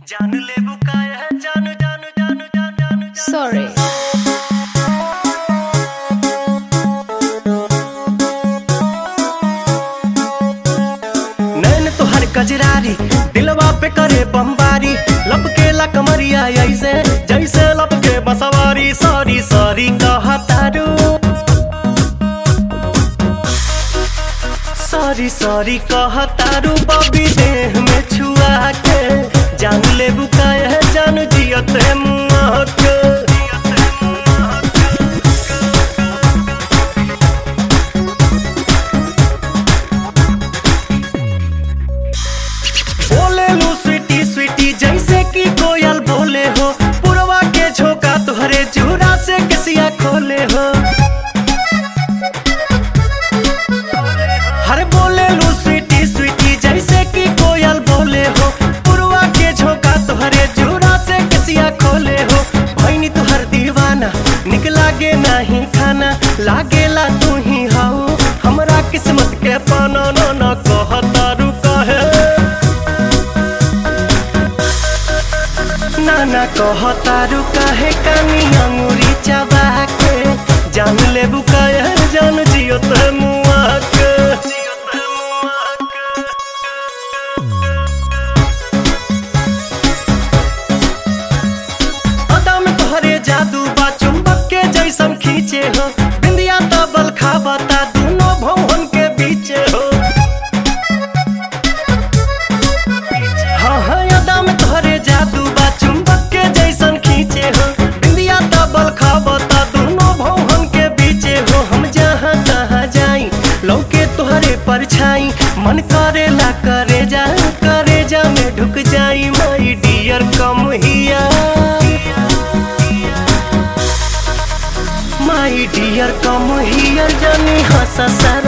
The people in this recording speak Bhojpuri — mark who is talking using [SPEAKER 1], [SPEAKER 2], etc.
[SPEAKER 1] जान ले बुकाया जान जान जान जान जान
[SPEAKER 2] Sorry.
[SPEAKER 1] नैन तोहर कजरारी दिलवा पे करे बमबारी लपकेला कमरिया ऐसे जैसे लपके बसवारी सॉरी सॉरी कहतारू सॉरी सॉरी कहतारू बबी देह में छुआ के जान ले बुकाया जान जियत मुआ के बोले लू स्वीटी स्वीटी जैसे कि कोयल बोले हो पुरवा के झोंका तुहरे चूड़ा से कसिया खोले हो हर बोले लू स्वीटी स्वीटी जैसे कि कोयल बोले हो पुरवा के झोंका तुहरे चूड़ा से कसिया खोले हो भैनी तुहर दीवाना निक लागे नहीं खाना लागेला तू ही हाउ हमरा किस्मत के पाना न कहतारू कहे नाना कहतारू काहे कानी अंगूरी चबा के जान ले बुकाया जान जियो ते मुआ के अदा में तोहरे जादू बा चुंबक के जैसन खींचे हो बिंदिया तबल खाबता दोनों भवन के बीचे हो हाँ हाँ अदा में तोहरे जादू बा चुंबक के जैसन खींचे हो बिंदिया तबल खाबता दोनों भवन के बीचे हो हम जहाँ तहाँ जाई लौके तोहरे परछाई मन करेला करे जा में ढुक जाई माई डियर कम हिया माई डियर कम हियर जानी हंसा सर